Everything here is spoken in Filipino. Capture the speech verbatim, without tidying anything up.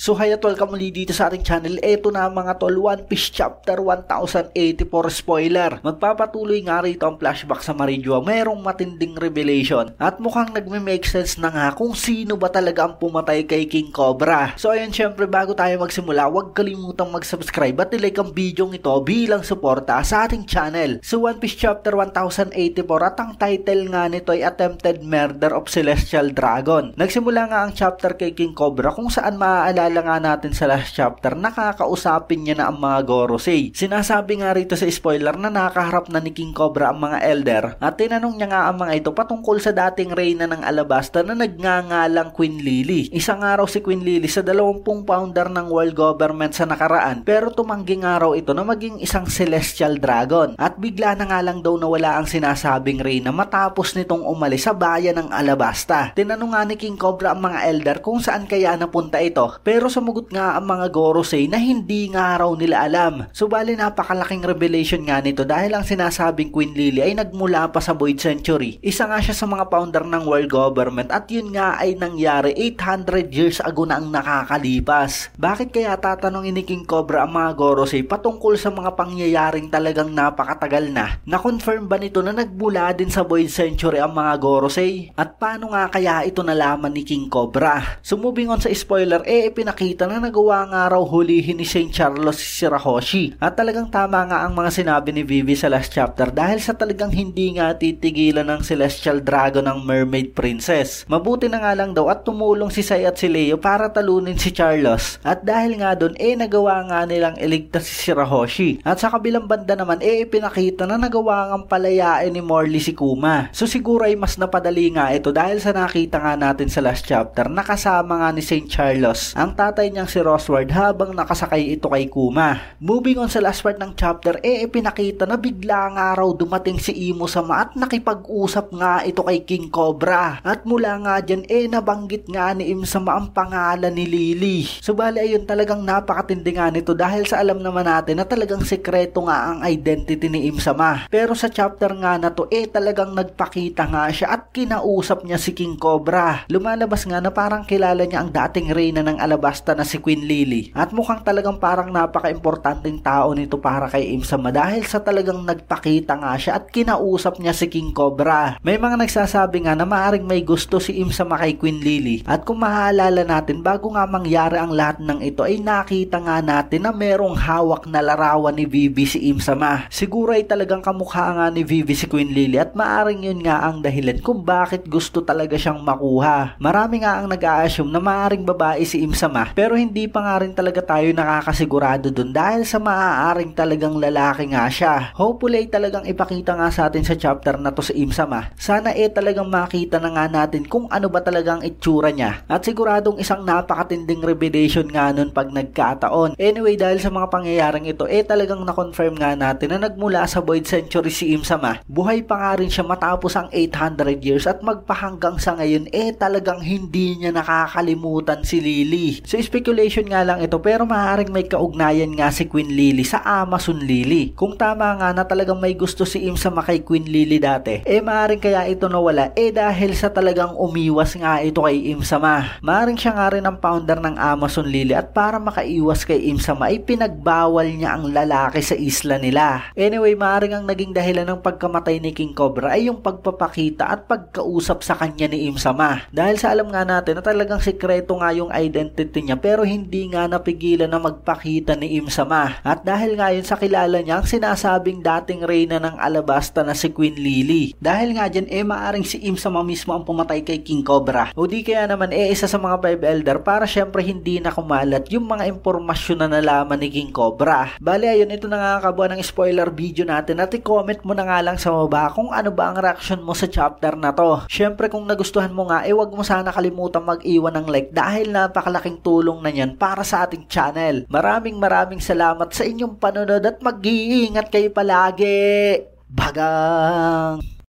So hi at welcome muli dito sa ating channel. Eto na mga tol, One Piece Chapter one thousand eighty-four spoiler. Magpapatuloy nga rito ang flashback sa Marijua. Mayroong matinding revelation at mukhang nagme-make sense na nga kung sino ba talaga ang pumatay kay King Cobra. So ayun, syempre bago tayo magsimula, huwag kalimutang mag-subscribe at i-like ang video ito bilang suporta sa ating channel. So One Piece Chapter one thousand eighty-four at ang title nga nito ay Attempted Murder of Celestial Dragon. Nagsimula nga ang chapter kay King Cobra kung saan maaalala nga natin sa last chapter, nakakausapin niya na ang mga Gorosei. Sinasabi nga rito sa spoiler na nakaharap na ni King Cobra ang mga elder at tinanong niya nga ang mga ito patungkol sa dating reyna ng Alabasta na nagngangalang Queen Lily. Isang araw si Queen Lily sa dalawampung founder ng world government sa nakaraan, pero tumanggi nga raw ito na maging isang celestial dragon at bigla na nga lang daw nawala ang sinasabing reyna matapos nitong umalis sa bayan ng Alabasta. Tinanong nga ni King Cobra ang mga elder kung saan kaya napunta ito, pero sumugot nga ang mga Gorosei na hindi nga raw nila alam. Subali napakalaking revelation nga nito dahil ang sinasabing Queen Lily ay nagmula pa sa Void Century. Isa nga siya sa mga founder ng world government at yun nga ay nangyari eight hundred years ago na ang nakakalipas. Bakit kaya tatanungin ni King Cobra ang mga Gorosei patungkol sa mga pangyayaring talagang napakatagal na? Na-confirm ba nito na nagmula din sa Void Century ang mga Gorosei? At paano nga kaya ito nalaman ni King Cobra? So moving on sa spoiler, eh ipinakita na nagawa nga raw hulihin ni Saint Charles si Shirahoshi. At talagang tama nga ang mga sinabi ni Vivi sa last chapter dahil sa talagang hindi nga titigilan ng Celestial Dragon ng Mermaid Princess. Mabuti na nga lang daw at tumulong si Sai at si Leo para talunin si Charles. At dahil nga doon, eh nagawa nga nilang iligtas si Shirahoshi. At sa kabilang banda naman, eh ipinakita na nagawa nga palayain ni Morley si Kuma. So siguro ay mas napadali nga ito dahil sa nakita nga natin sa last chapter, nakasama nga ni Saint Charles ang tatay niyang si Rosward habang nakasakay ito kay Kuma. Moving on sa last part ng chapter, eh ipinakita na bigla nga raw dumating si Imo Sama at nakipag-usap nga ito kay King Cobra. At mula nga dyan, eh nabanggit nga ni Im Sama ang pangalan ni Lily. Subali ayun, talagang napakatindi nga nito dahil sa alam naman natin na talagang sekreto nga ang identity ni Im Sama. Pero sa chapter nga na to, eh talagang nagpakita nga siya at kinausap niya si King Cobra. Lumalabas nga na parang kilala niya ang dating reyna ng Alabasta na si Queen Lily. At mukhang talagang parang napaka-importanting tao nito para kay Im Sama dahil sa talagang nagpakita nga siya at kinausap niya si King Cobra. May mga nagsasabi nga na maaring may gusto si Im Sama kay Queen Lily. At kung mahaalala natin, bago nga mangyari ang lahat ng ito ay nakita nga natin na merong hawak na larawan ni Vivi si Im Sama. Siguro ay talagang kamukha nga ni Vivi si Queen Lily at maaring yun nga ang dahilan kung bakit gusto talaga siyang makuha. Marami nga ang nag-a-assume na maaring babae si Im Sama, pero hindi pa nga rin talaga tayo nakakasigurado dun dahil sa maaaring talagang lalaki nga siya. Hopefully ay talagang ipakita nga sa atin sa chapter na to si Im Sama. Sana eh talagang makita na nga natin kung ano ba talagang itsura niya. At siguradong isang napakatinding revelation nga nun pag nagkataon. Anyway, dahil sa mga pangyayaring ito, eh talagang na-confirm nga natin na nagmula sa Void Century si Im Sama. Buhay pa nga rin siya matapos ang eight hundred years at magpahanggang sa ngayon, eh talagang hindi niya nakakalimutan si Lily. So speculation nga lang ito pero maaaring may kaugnayan nga si Queen Lily sa Amazon Lily. Kung tama nga na talagang may gusto si Im Sama kay Queen Lily dati, eh maaaring kaya ito nawala eh dahil sa talagang umiwas nga ito kay Im Sama. Maaaring siya nga rin ang founder ng Amazon Lily at para makaiwas kay Im Sama ay pinagbawal niya ang lalaki sa isla nila. Anyway, maaaring ang naging dahilan ng pagkamatay ni King Cobra ay yung pagpapakita at pagkausap sa kanya ni Im Sama. Dahil sa alam nga natin na talagang sikreto nga yung identity niya pero hindi nga napigilan na magpakita ni Im Sama. At dahil nga yun sa kilala niya ang sinasabing dating reyna ng Alabasta na si Queen Lily. Dahil nga dyan eh maaring si Im Sama mismo ang pumatay kay King Cobra. O di kaya naman eh isa sa mga five elder para syempre hindi na kumalat yung mga impormasyon na nalaman ni King Cobra. Bale ayun, ito na nga kabuuan ng spoiler video natin at i-comment mo na nga lang sa baba kung ano ba ang reaction mo sa chapter na to. Syempre kung nagustuhan mo nga eh wag mo sana kalimutan mag-iwan ng like dahil napakalaking tulong na yan para sa ating channel. Maraming maraming salamat sa inyong panonood at mag-iingat kayo palagi. Bagang!